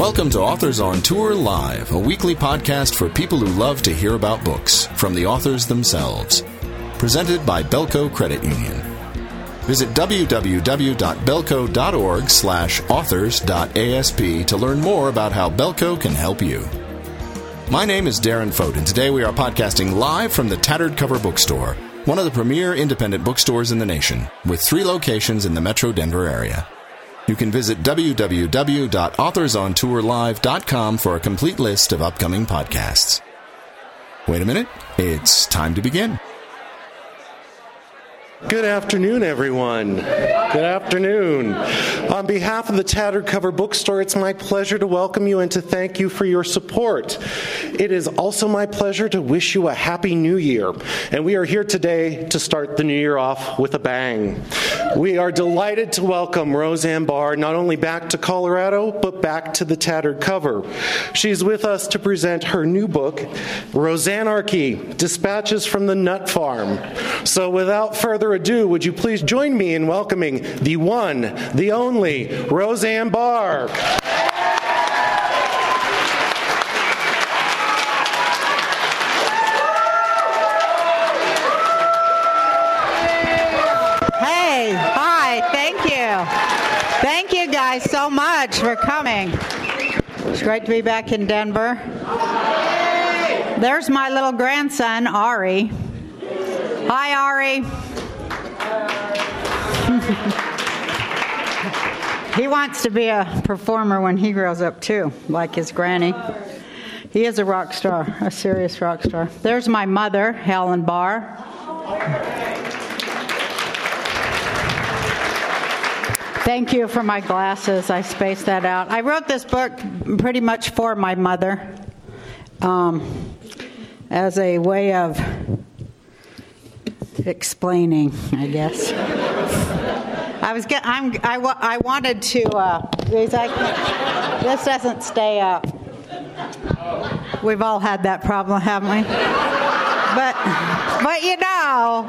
Welcome to Authors on Tour Live, a weekly podcast for people who love to hear about books from the authors themselves. Presented by Belco Credit Union. Visit www.belco.org/authors.asp to learn more about how Belco can help you. My name is Darren Fote, and today we are podcasting live from the Tattered Cover Bookstore, one of the premier independent bookstores in the nation, with 3 locations in the Metro Denver area. You can visit www.authorsontourlive.com for a complete list of upcoming podcasts. Wait a minute, it's time to begin. Good afternoon, everyone. Good afternoon. On behalf of the Tattered Cover Bookstore, it's my pleasure to welcome you and to thank you for your support. It is also my pleasure to wish you a happy new year. And we are here today to start the new year off with a bang. We are delighted to welcome Roseanne Barr not only back to Colorado, but back to the Tattered Cover. She's with us to present her new book, Roseanarchy: Dispatches from the Nut Farm. So without further ado, would you please join me in welcoming the one, the only, Roseanne Barr. Hey, hi, thank you. Thank you guys so much for coming. It's great to be back in Denver. There's my little grandson, Ari. Hi, Ari. He wants to be a performer when he grows up, too, like his granny. He is a rock star, a serious rock star. There's my mother, Helen Barr. Thank you for my glasses. I spaced that out. I wrote this book pretty much for my mother as a way of explaining, I guess. I wanted to. This doesn't stay up. We've all had that problem, haven't we? But you know.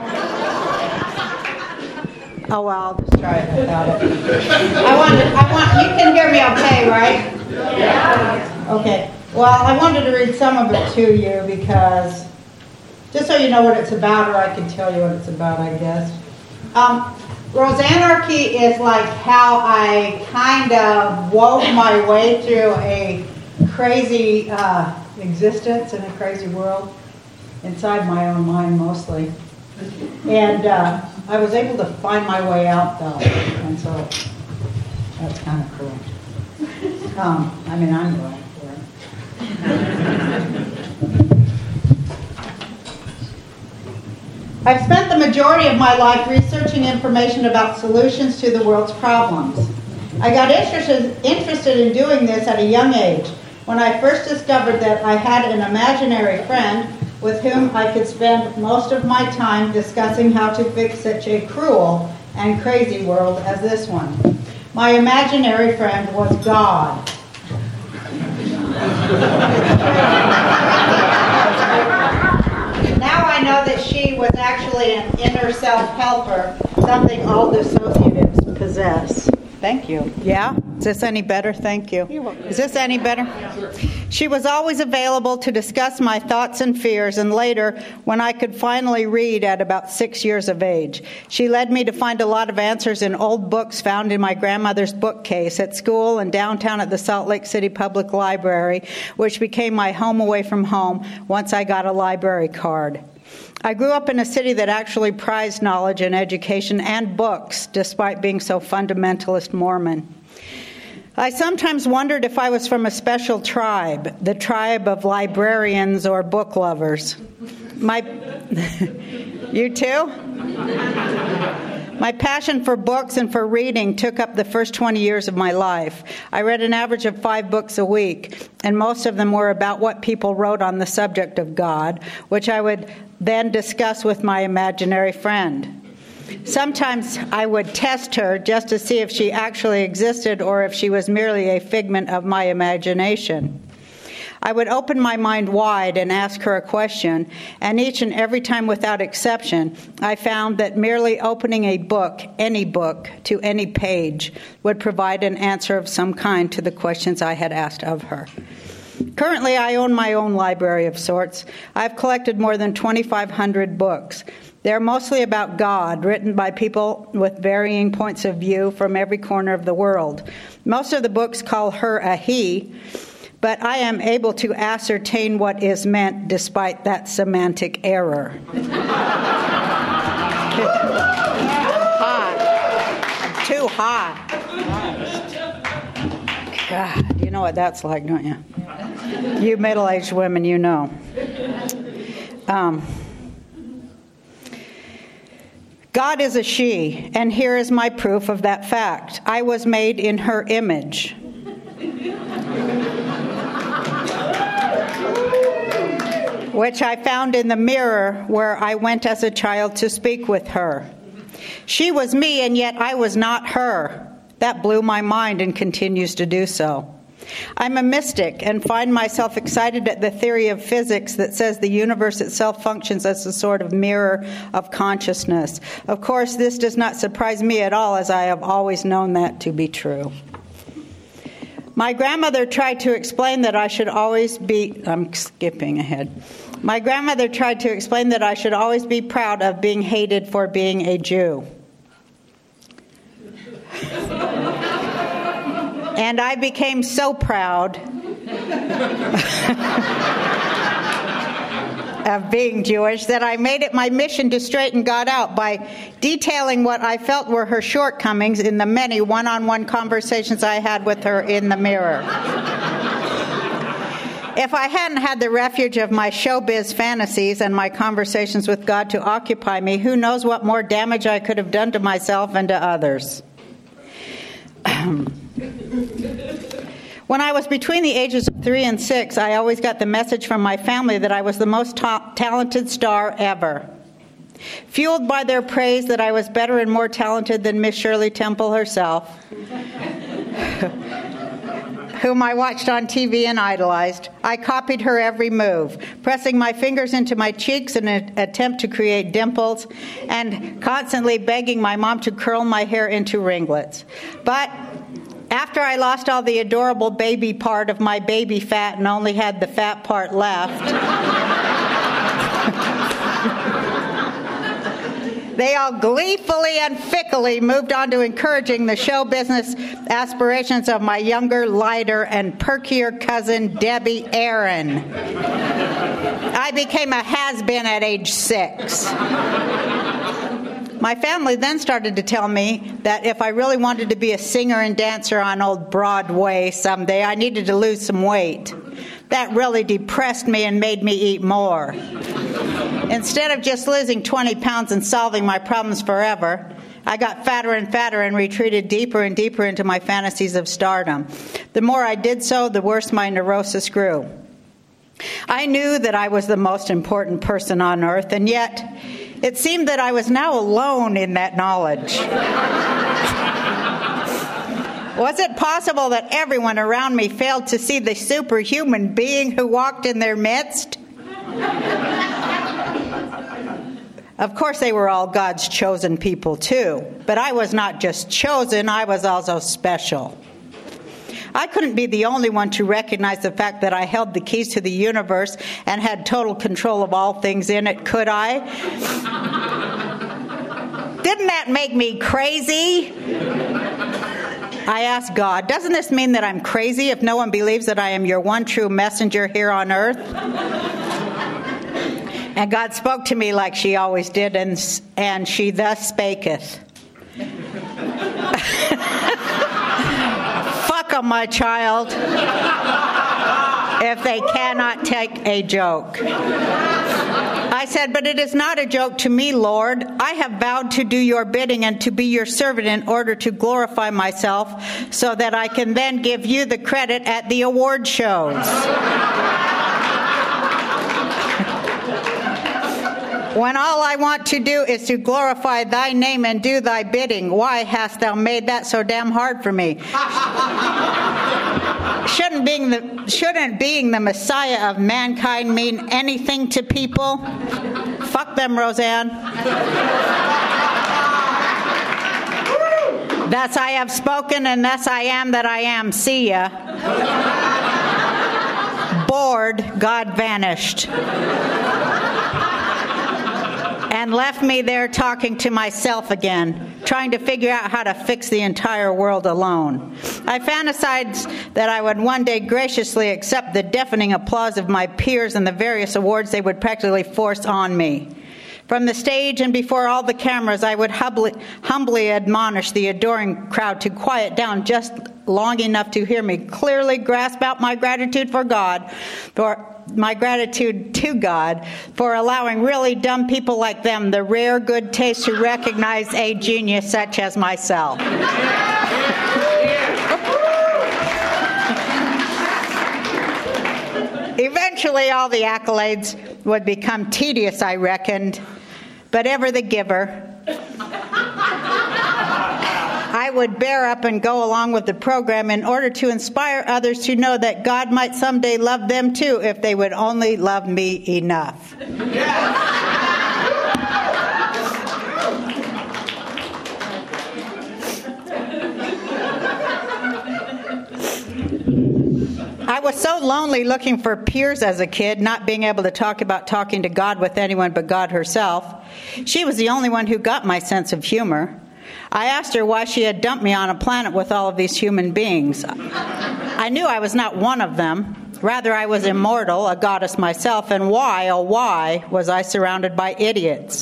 Oh well, I'll just try it without it. You can hear me okay, right? Yeah. Okay. Well, I wanted to read some of it to you because, just so you know what it's about, or I can tell you what it's about, I guess. Roseanarchy is like how I kind of wove my way through a crazy existence in a crazy world, inside my own mind mostly. And I was able to find my way out, though, and so that's kind of cool. I'm glad for it. I've spent the majority of my life researching information about solutions to the world's problems. I got interested in doing this at a young age, when I first discovered that I had an imaginary friend with whom I could spend most of my time discussing how to fix such a cruel and crazy world as this one. My imaginary friend was God. Now I know that she was actually an inner self-helper, something all dissociatives possess. Thank you. Yeah? Is this any better? Thank you. Is this any better? She was always available to discuss my thoughts and fears, and later, when I could finally read at about 6 years of age, she led me to find a lot of answers in old books found in my grandmother's bookcase at school and downtown at the Salt Lake City Public Library, which became my home away from home once I got a library card. I grew up in a city that actually prized knowledge and education and books, despite being so fundamentalist Mormon. I sometimes wondered if I was from a special tribe, the tribe of librarians or book lovers. You too? My passion for books and for reading took up the first 20 years of my life. I read an average of 5 books a week, and most of them were about what people wrote on the subject of God, which I would then discuss with my imaginary friend. Sometimes I would test her just to see if she actually existed or if she was merely a figment of my imagination. I would open my mind wide and ask her a question, and each and every time without exception, I found that merely opening a book, any book, to any page would provide an answer of some kind to the questions I had asked of her. Currently, I own my own library of sorts. I've collected more than 2,500 books. They're mostly about God, written by people with varying points of view from every corner of the world. Most of the books call her a he, but I am able to ascertain what is meant despite that semantic error. I'm too hot. God, you know what that's like, don't you? You middle-aged women, you know. God is a she, and here is my proof of that fact. I was made in her image. Which I found in the mirror where I went as a child to speak with her. She was me, and yet I was not her. That blew my mind and continues to do so. I'm a mystic and find myself excited at the theory of physics that says the universe itself functions as a sort of mirror of consciousness. Of course, this does not surprise me at all, as I have always known that to be true. My grandmother tried to explain that I should always be... I'm skipping ahead. My grandmother tried to explain that I should always be proud of being hated for being a Jew. And I became so proud of being Jewish that I made it my mission to straighten God out by detailing what I felt were her shortcomings in the many one-on-one conversations I had with her in the mirror. If I hadn't had the refuge of my showbiz fantasies and my conversations with God to occupy me, who knows what more damage I could have done to myself and to others. When I was between the ages of 3 and 6, I always got the message from my family that I was the most talented star ever. Fueled by their praise that I was better and more talented than Miss Shirley Temple herself, whom I watched on TV and idolized, I copied her every move, pressing my fingers into my cheeks in an attempt to create dimples and constantly begging my mom to curl my hair into ringlets. But after I lost all the adorable baby part of my baby fat and only had the fat part left, they all gleefully and fickly moved on to encouraging the show business aspirations of my younger, lighter, and perkier cousin, Debbie Aaron. I became a has-been at age 6. My family then started to tell me that if I really wanted to be a singer and dancer on old Broadway someday, I needed to lose some weight. That really depressed me and made me eat more. Instead of just losing 20 pounds and solving my problems forever, I got fatter and fatter and retreated deeper and deeper into my fantasies of stardom. The more I did so, the worse my neurosis grew. I knew that I was the most important person on earth, and yet it seemed that I was now alone in that knowledge. Was it possible that everyone around me failed to see the superhuman being who walked in their midst? Of course, they were all God's chosen people too, but I was not just chosen, I was also special. I couldn't be the only one to recognize the fact that I held the keys to the universe and had total control of all things in it, could I? Didn't that make me crazy? I asked God, doesn't this mean that I'm crazy if no one believes that I am your one true messenger here on earth? And God spoke to me like she always did, and she thus spaketh. Fuck 'em, my child, if they cannot take a joke. I said, but it is not a joke to me, Lord. I have vowed to do your bidding and to be your servant in order to glorify myself so that I can then give you the credit at the award shows. when all I want to do is to glorify thy name and do thy bidding? Why hast thou made that so damn hard for me? Shouldn't being the Messiah of mankind mean anything to people? Fuck them, Roseanne. Thus I have spoken, and thus I am that I am. See ya. Bored, God vanished. And left me there talking to myself again, trying to figure out how to fix the entire world alone. I fantasized that I would one day graciously accept the deafening applause of my peers and the various awards they would practically force on me. From the stage and before all the cameras, I would humbly admonish the adoring crowd to quiet down just long enough to hear me clearly grasp out my gratitude to God for allowing really dumb people like them the rare good taste to recognize a genius such as myself. Eventually, all the accolades would become tedious, I reckoned, but ever the giver. I would bear up and go along with the program in order to inspire others to know that God might someday love them too if they would only love me enough. I was so lonely looking for peers as a kid, not being able to talk about talking to God with anyone but God herself. She was the only one who got my sense of humor. I asked her why she had dumped me on a planet with all of these human beings. I knew I was not one of them. Rather, I was immortal, a goddess myself, and why, oh why, was I surrounded by idiots?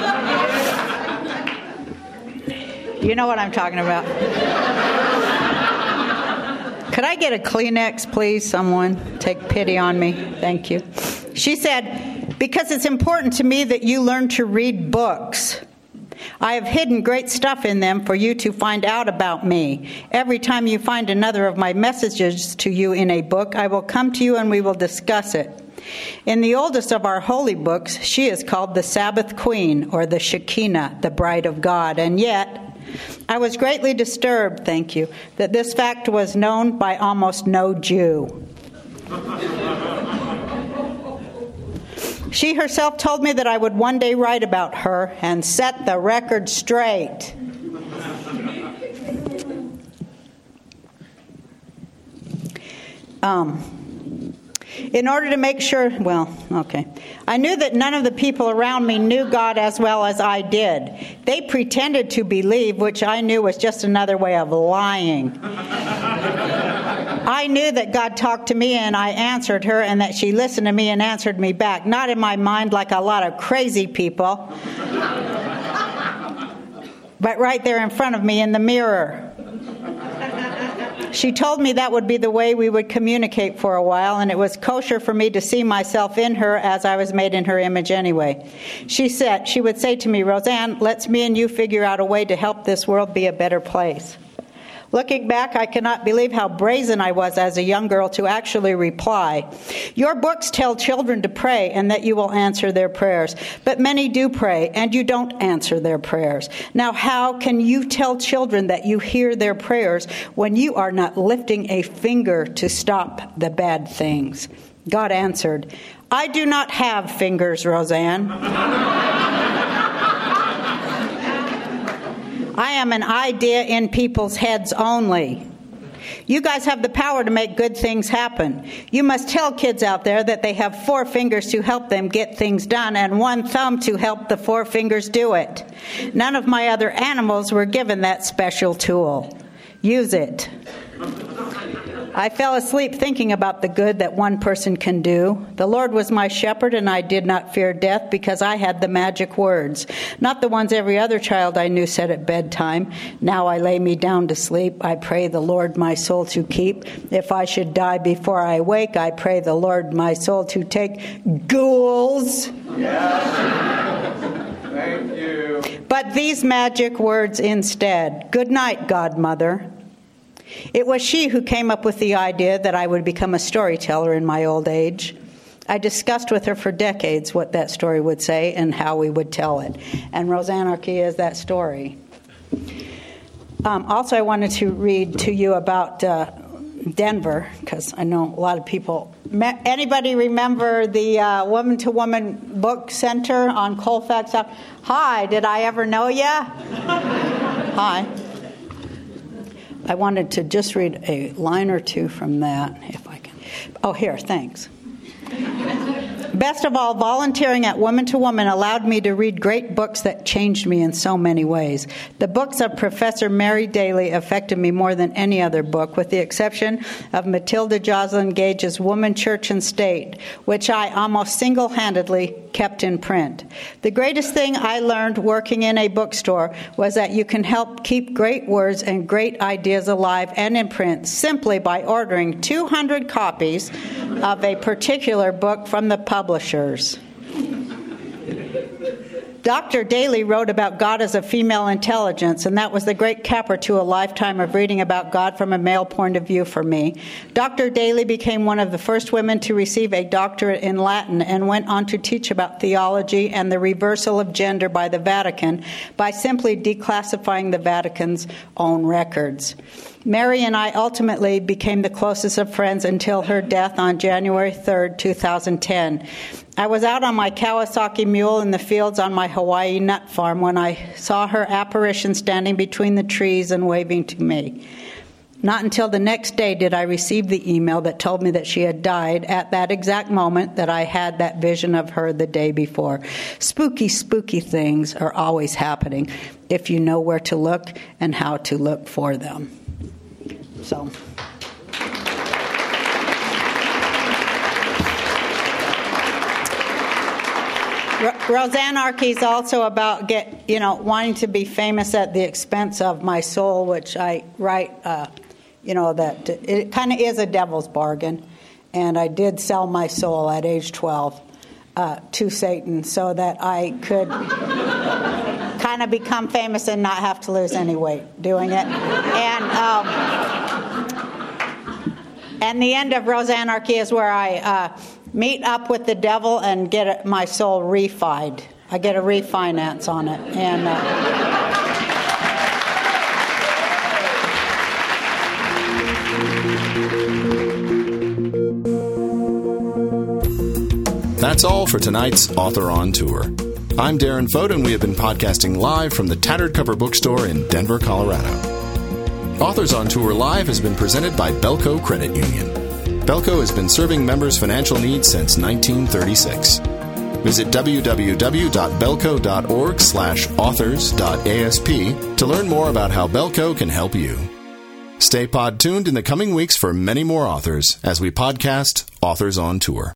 You know what I'm talking about. Could I get a Kleenex, please? Someone take pity on me. Thank you. She said, because it's important to me that you learn to read books. I have hidden great stuff in them for you to find out about me. Every time you find another of my messages to you in a book, I will come to you and we will discuss it. In the oldest of our holy books, she is called the Sabbath Queen, or the Shekinah, the Bride of God. And yet, I was greatly disturbed, thank you, that this fact was known by almost no Jew. She herself told me that I would one day write about her and set the record straight. In order to make sure, I knew that none of the people around me knew God as well as I did. They pretended to believe, which I knew was just another way of lying. I knew that God talked to me and I answered her, and that she listened to me and answered me back. Not in my mind like a lot of crazy people, but right there in front of me in the mirror. She told me that would be the way we would communicate for a while, and it was kosher for me to see myself in her as I was made in her image anyway. She would say to me, Roseanne, let's me and you figure out a way to help this world be a better place. Looking back, I cannot believe how brazen I was as a young girl to actually reply. Your books tell children to pray and that you will answer their prayers. But many do pray and you don't answer their prayers. Now, how can you tell children that you hear their prayers when you are not lifting a finger to stop the bad things? God answered, I do not have fingers, Roseanne. I am an idea in people's heads only. You guys have the power to make good things happen. You must tell kids out there that they have 4 fingers to help them get things done and 1 thumb to help the 4 fingers do it. None of my other animals were given that special tool. Use it. I fell asleep thinking about the good that one person can do. The Lord was my shepherd, and I did not fear death because I had the magic words, not the ones every other child I knew said at bedtime. Now I lay me down to sleep. I pray the Lord my soul to keep. If I should die before I wake, I pray the Lord my soul to take. Ghouls! Yes. Thank you. But these magic words instead. Good night, Godmother. It was she who came up with the idea that I would become a storyteller in my old age. I discussed with her for decades what that story would say and how we would tell it. And Roseanarchy is that story. Also, I wanted to read to you about Denver, because I know a lot of people. Anybody remember the Woman to Woman Book Center on Colfax? Hi, did I ever know you? Hi. I wanted to just read a line or two from that, if I can. Oh, here, thanks. Best of all, volunteering at Woman to Woman allowed me to read great books that changed me in so many ways. The books of Professor Mary Daly affected me more than any other book, with the exception of Matilda Joslyn Gage's Woman, Church, and State, which I almost single-handedly kept in print. The greatest thing I learned working in a bookstore was that you can help keep great words and great ideas alive and in print simply by ordering 200 copies of a particular book from the publishers. Dr. Daly wrote about God as a female intelligence, and that was the great capper to a lifetime of reading about God from a male point of view for me. Dr. Daly became one of the first women to receive a doctorate in Latin and went on to teach about theology and the reversal of gender by the Vatican by simply declassifying the Vatican's own records. Mary and I ultimately became the closest of friends until her death on January 3rd, 2010. I was out on my Kawasaki mule in the fields on my Hawaii nut farm when I saw her apparition standing between the trees and waving to me. Not until the next day did I receive the email that told me that she had died at that exact moment that I had that vision of her the day before. Spooky, spooky things are always happening if you know where to look and how to look for them. So... Roseanarchy is also about wanting to be famous at the expense of my soul, which I write, that it kind of is a devil's bargain. And I did sell my soul at age 12 to Satan so that I could kind of become famous and not have to lose any weight doing it. And the end of Roseanarchy is where I... meet up with the devil and get my soul refied. I get a refinance on it. And That's all for tonight's Author on Tour. I'm Darren Foden, and we have been podcasting live from the Tattered Cover Bookstore in Denver, Colorado. Authors on Tour Live has been presented by Belco Credit Union. Belco has been serving members' financial needs since 1936. Visit www.belco.org/authors.asp to learn more about how Belco can help you. Stay pod tuned in the coming weeks for many more authors as we podcast Authors on Tour.